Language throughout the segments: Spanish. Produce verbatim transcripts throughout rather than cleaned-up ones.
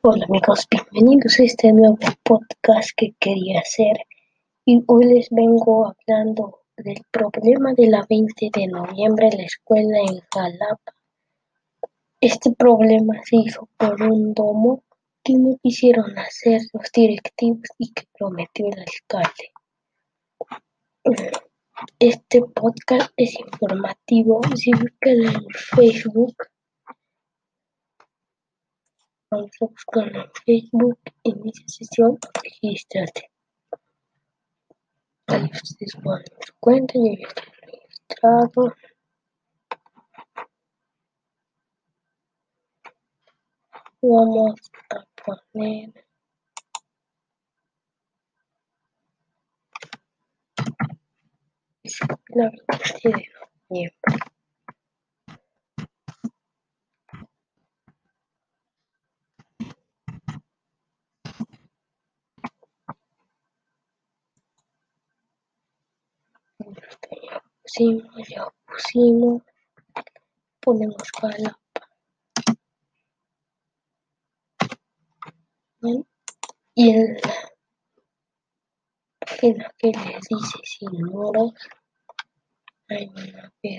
Hola amigos, bienvenidos a este nuevo podcast que quería hacer y hoy les vengo hablando del problema de la veinte de noviembre en la escuela en Jalapa. Este problema se hizo por un domo que no quisieron hacer los directivos y que prometió el alcalde. Este podcast es informativo, si buscan en Facebook. Vamos a buscarlo en Facebook, inicia sesión, regístrate. Ahí ustedes ponen su cuenta, yo ya estoy registrado. Vamos a poner la veinte de noviembre. Ya pusimos, ya pusimos. Ponemos Jalapa. ¿Ven? Y en la página que les dice sin muros, ahí van a ver.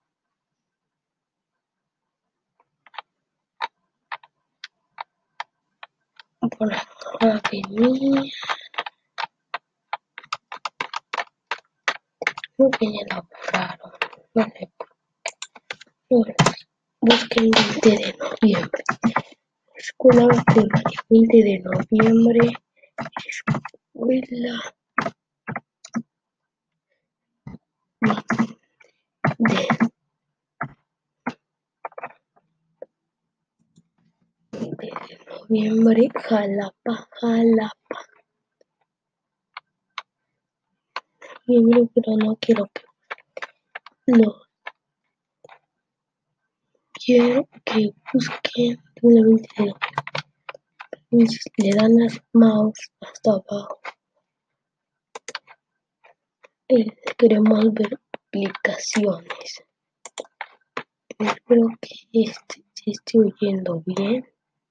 Por la avenida. Creo que ya la borraron. No sé por qué. Bueno, busquen veinte de noviembre. Escuela primaria veinte de noviembre. Escuela de noviembre, Jalapa, Jalapa. Noviembre, pero no quiero que no quiero que busquen solamente de noviembre. Le dan las mouse hasta abajo. Eh, queremos ver aplicaciones. Espero que este se esté oyendo bien.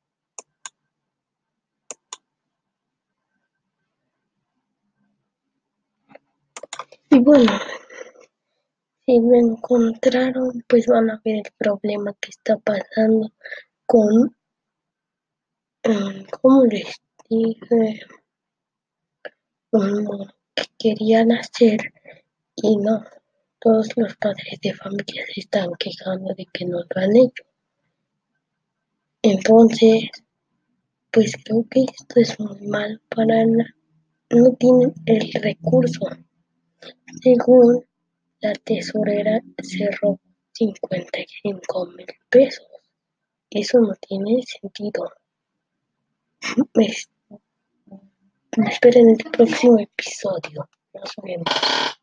Y bueno, si lo encontraron, pues van a ver el problema que está pasando con, um, ¿cómo les dije? Um, que querían hacer y no. Todos los padres de familia se están quejando de que no lo han hecho. Entonces, pues creo que esto es muy mal para la, no tienen el recurso. Según la tesorera cerró cincuenta y cinco mil pesos. Eso no tiene sentido. Me, me esperen en el próximo episodio. Nos vemos.